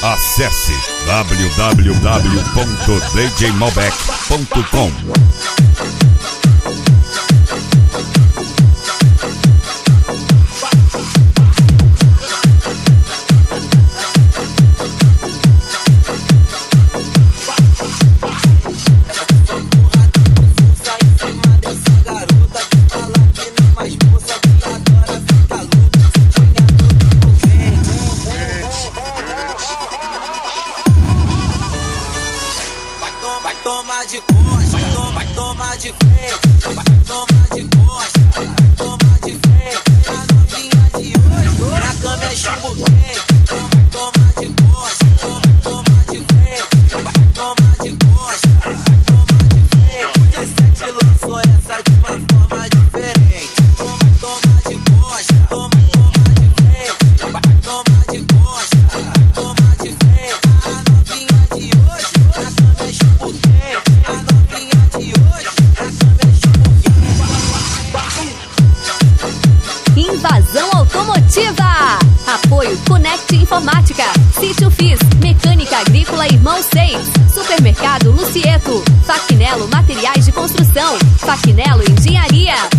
Acesse www.djmalbec.com. Vai tomar de costa, vai tomar de frente, vai tomar de costa, vai tomar de frente. A novinha de hoje, na cama é chumbo quente. Vai tomar de costa, vai tomar de frente, vai tomar de costa, vai tomar de frente. O 17 lançou essa de uma forma diferente. Vai tomar de costa, vai tomar de frente, vai tomar de costa, vai tomar de frente. A novinha de hoje, na cama é chumbo quente. Invasão Automotiva. Apoio Conect Informática, Sítio Fis, Mecânica Agrícola Irmão 6, Supermercado Lucieto, Facnelo Materiais de Construção, Facnelo Engenharia.